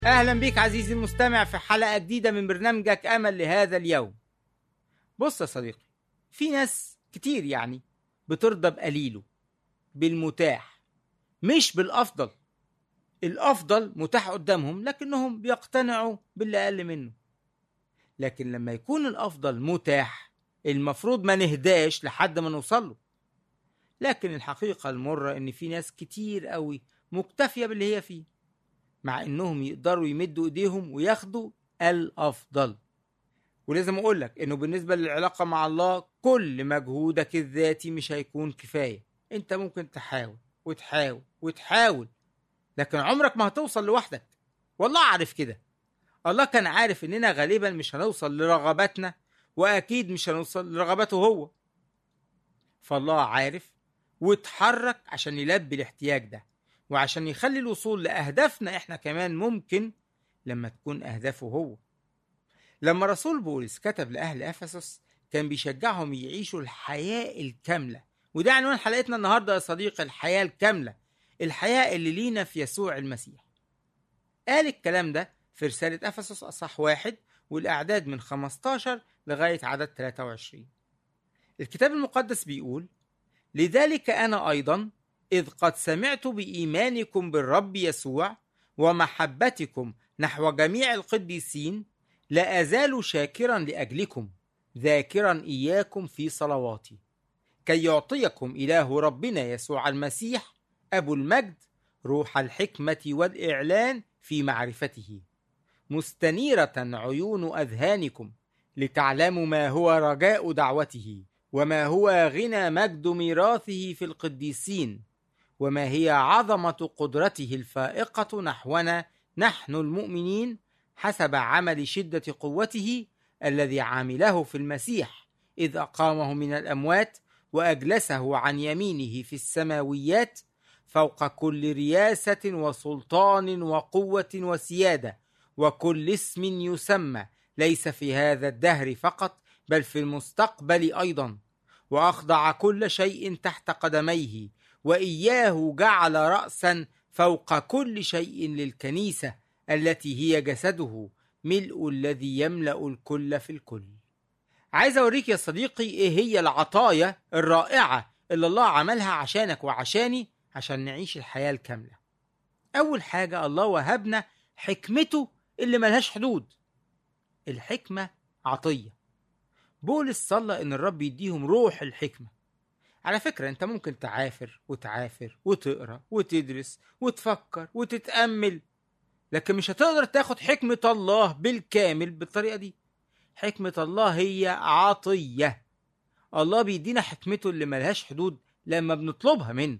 أهلا بك عزيزي المستمع في حلقة جديدة من برنامجك أمل لهذا اليوم. بص يا صديقي، في ناس كتير بترضى بقليله، بالمتاح، مش بالأفضل. الأفضل متاح قدامهم لكنهم بيقتنعوا باللي أقل منه. لكن لما يكون الأفضل متاح المفروض ما نهداش لحد ما نوصله. لكن الحقيقة المرة إن في ناس كتير قوي مكتفية باللي هي فيه، مع إنهم يقدروا يمدوا إيديهم وياخدوا الأفضل. ولازم أقولك إنه بالنسبة للعلاقة مع الله كل مجهودك الذاتي مش هيكون كفاية. أنت ممكن تحاول وتحاول وتحاول، لكن عمرك ما هتوصل لوحدك. والله عارف كده. الله كان عارف إننا غالبا مش هنوصل لرغباتنا، وأكيد مش هنوصل لرغباته هو. فالله عارف واتحرك عشان يلبي الاحتياج ده، وعشان يخلي الوصول لأهدافنا إحنا كمان ممكن لما تكون أهدافه هو. لما رسول بولس كتب لأهل أفسس كان بيشجعهم يعيشوا الحياة الكاملة، وده عنوان حلقتنا النهاردة يا صديقي، الحياة الكاملة، الحياة اللي لينا في يسوع المسيح. قال الكلام ده في رسالة أفسس أصحاح 1 والأعداد من 15 لغاية عدد 23. الكتاب المقدس بيقول: لذلك أنا أيضا إذ قد سمعت بإيمانكم بالرب يسوع ومحبتكم نحو جميع القديسين لا أزال شاكرا لأجلكم، ذاكرا إياكم في صلواتي، كي يعطيكم إله ربنا يسوع المسيح أبو المجد روح الحكمة والإعلان في معرفته، مستنيرة عيون أذهانكم لتعلموا ما هو رجاء دعوته، وما هو غنى مجد ميراثه في القديسين، وما هي عظمة قدرته الفائقة نحونا نحن المؤمنين، حسب عمل شدة قوته الذي عمله في المسيح إذ أقامه من الأموات وأجلسه عن يمينه في السماويات، فوق كل رياسة وسلطان وقوة وسيادة وكل اسم يسمى، ليس في هذا الدهر فقط بل في المستقبل أيضا، وأخضع كل شيء تحت قدميه، وإياه جعل رأسا فوق كل شيء للكنيسة التي هي جسده، ملء الذي يملأ الكل في الكل. عايز أوريك يا صديقي إيه هي العطايا الرائعة اللي الله عملها عشانك وعشاني عشان نعيش الحياة الكاملة. أول حاجة، الله وهبنا حكمته اللي ملهاش حدود. الحكمة عطية. بولس صلى إن الرب يديهم روح الحكمة. على فكرة أنت ممكن تعافر وتعافر وتقرأ وتدرس وتفكر وتتأمل، لكن مش هتقدر تاخد حكمة الله بالكامل بالطريقة دي. حكمة الله هي عطية. الله بيدينا حكمته اللي ملهاش حدود لما بنطلبها منه،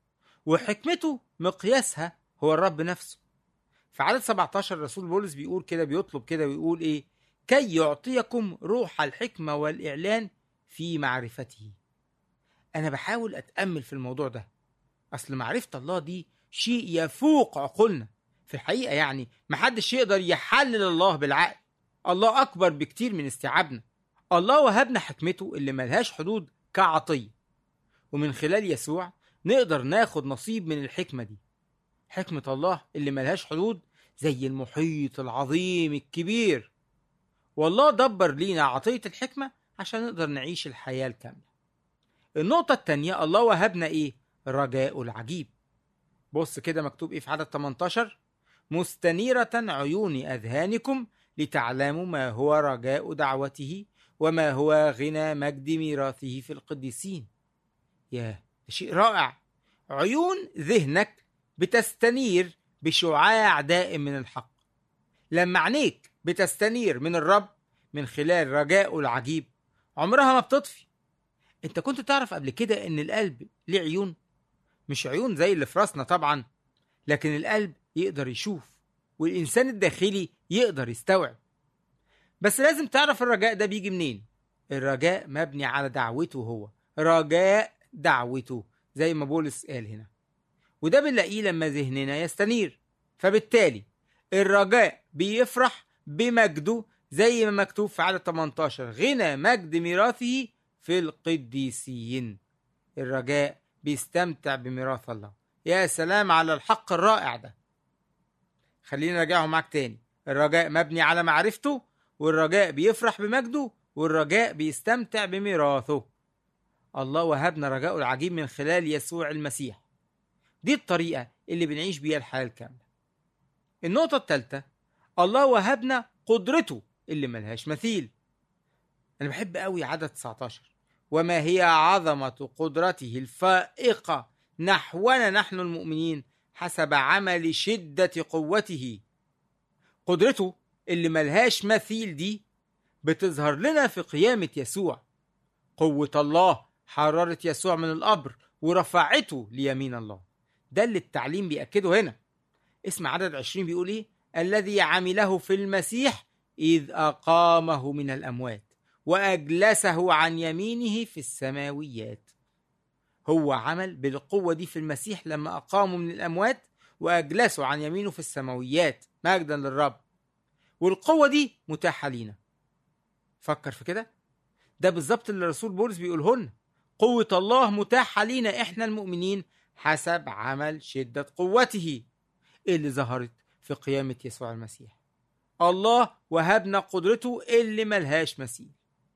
وحكمته مقياسها هو الرب نفسه. في عدد 17 رسول بولس بيقول كده، بيطلب كده ويقول إيه؟ كي يعطيكم روح الحكمة والإعلان في معرفته. أنا بحاول أتأمل في الموضوع ده، أصل معرفة الله دي شيء يفوق عقولنا. في الحقيقة محدش يقدر يحلل الله بالعقل. الله أكبر بكتير من استيعابنا. الله وهبنا حكمته اللي ملهاش حدود كعطية، ومن خلال يسوع نقدر ناخد نصيب من الحكمة دي. حكمة الله اللي ملهاش حدود زي المحيط العظيم الكبير، والله دبر لينا عطية الحكمة عشان نقدر نعيش الحياة الكاملة. النقطة التانية، الله وهبنا إيه؟ الرجاء العجيب. بص كده مكتوب إيه في عدد 18: مستنيرة عيون أذهانكم لتعلموا ما هو رجاء دعوته وما هو غنى مجد ميراثه في القديسين. ياه، ده شيء رائع. عيون ذهنك بتستنير بشعاع دائم من الحق. لما عينيك بتستنير من الرب من خلال رجاءه العجيب عمرها ما بتطفي. انت كنت تعرف قبل كده ان القلب ليه عيون؟ مش عيون زي اللي في راسنا طبعا، لكن القلب يقدر يشوف، والإنسان الداخلي يقدر يستوعب. بس لازم تعرف الرجاء ده بيجي منين. الرجاء مبني على دعوته هو، رجاء دعوته زي ما بولس قال هنا، وده بنلاقيه لما ذهننا يستنير. فبالتالي الرجاء بيفرح بمجده زي ما مكتوب في عدد 18: غنى مجد ميراثه في القديسين. الرجاء بيستمتع بميراث الله. يا سلام على الحق الرائع ده. خلينا نراجعهم معاك تاني. الرجاء مبني على معرفته، والرجاء بيفرح بمجده، والرجاء بيستمتع بميراثه. الله وهبنا رجاءه العجيب من خلال يسوع المسيح. دي الطريقة اللي بنعيش بيها الحياة الكاملة. النقطة الثالثة، الله وهبنا قدرته اللي ملهاش مثيل. أنا بحب قوي عدد 19: وما هي عظمة قدرته الفائقة نحونا نحن المؤمنين حسب عمل شدة قوته. قدرته اللي ملهاش مثيل دي بتظهر لنا في قيامة يسوع. قوة الله حررت يسوع من القبر ورفعته ليمين الله. ده اللي التعليم بيأكده هنا. اسم عدد 20 بيقول ايه؟ الذي عمله في المسيح إذ أقامه من الأموات وأجلسه عن يمينه في السماويات. هو عمل بالقوة دي في المسيح لما أقامه من الأموات وأجلسه عن يمينه في السماويات، مجدا للرب. والقوة دي متاحة لينا. فكر في كده، ده بالظبط اللي الرسول بولس بيقوله لنا. قوة الله متاحة لينا إحنا المؤمنين حسب عمل شدة قوته اللي ظهرت في قيامة يسوع المسيح. الله وهبنا قدرته اللي ملهاش مثيل.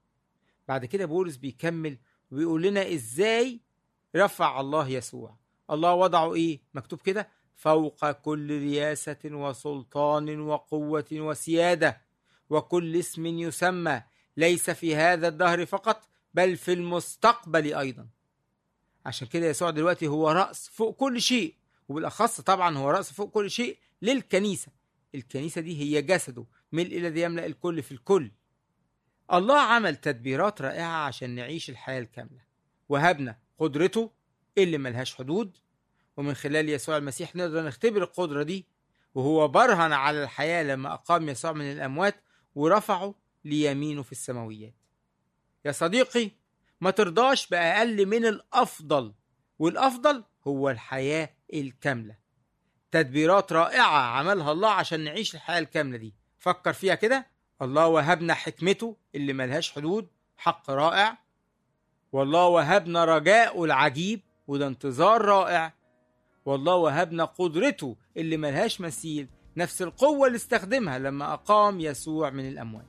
بعد كده بولس بيكمل وبيقول لنا إزاي رفع الله يسوع. الله وضعه إيه؟ مكتوب كده: فوق كل رياسة وسلطان وقوة وسيادة وكل اسم يسمى، ليس في هذا الدهر فقط بل في المستقبل أيضا. عشان كده يسوع دلوقتي هو رأس فوق كل شيء، وبالأخص طبعا هو رأس فوق كل شيء للكنيسة. الكنيسة دي هي جسده، ملء الذي يملأ الكل في الكل. الله عمل تدبيرات رائعة عشان نعيش الحياة الكاملة، وهبنا قدرته اللي ملهاش حدود، ومن خلال يسوع المسيح نقدر نختبر القدرة دي. وهو برهن على الحياة لما أقام يسوع من الأموات ورفعه ليمينه في السماويات. يا صديقي، ما ترضاش بأقل من الأفضل، والأفضل هو الحياة الكاملة. تدبيرات رائعة عملها الله عشان نعيش الحياة الكاملة دي. فكر فيها كده. الله وهبنا حكمته اللي ملهاش حدود، حق رائع. والله وهبنا رجاءه العجيب، وده انتظار رائع. والله وهبنا قدرته اللي ملهاش مثيل، نفس القوة اللي استخدمها لما أقام يسوع من الأموات.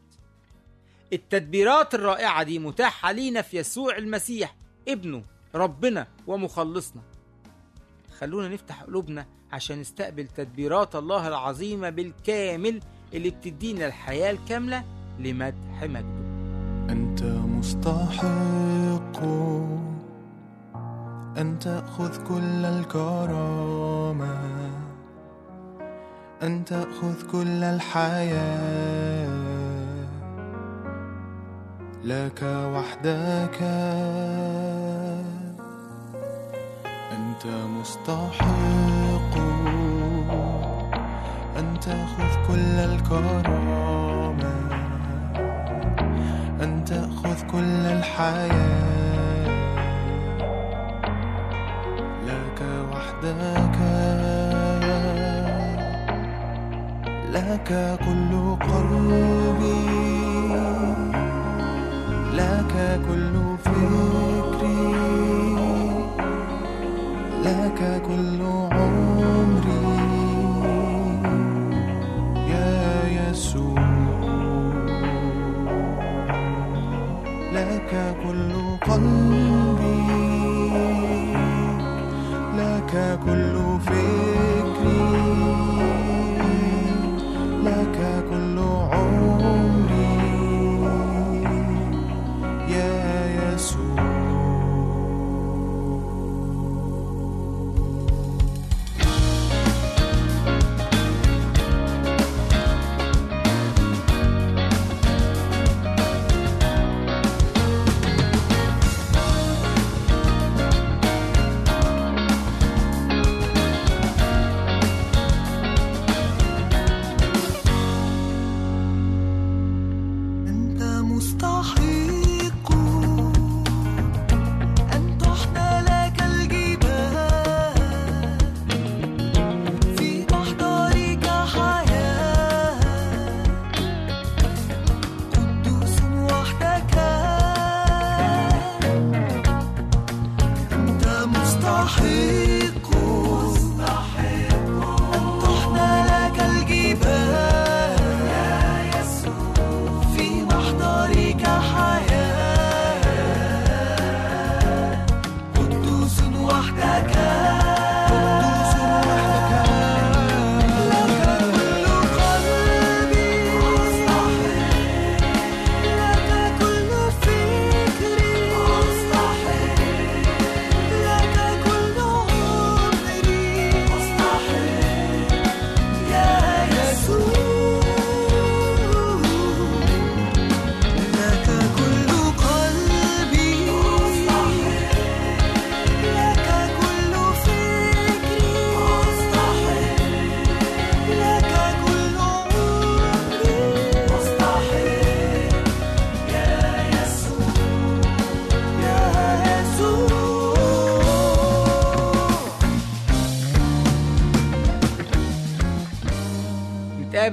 التدبيرات الرائعة دي متاحة لينا في يسوع المسيح ابنه ربنا ومخلصنا. خلونا نفتح قلوبنا عشان نستقبل تدبيرات الله العظيمة بالكامل اللي بتدينا الحياة الكاملة لمدح مجده. أنت مستحق أن تأخذ كل الكرامة، أن تأخذ كل الحياة، لك وحدك. أنت مستحق أن تأخذ كل الكرامة، أن تأخذ كل الحياة، لك وحدك. لك كل قلبي، لك كل فكري، لك كل عمري يا يسوع. لك كل قلبي، لك كل فكري، لك كل عمري يا يسوع.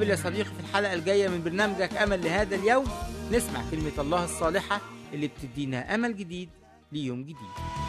نتقابل يا صديقي في الحلقة الجاية من برنامجك أمل لهذا اليوم، نسمع كلمة الله الصالحة اللي بتدينا أمل جديد ليوم جديد.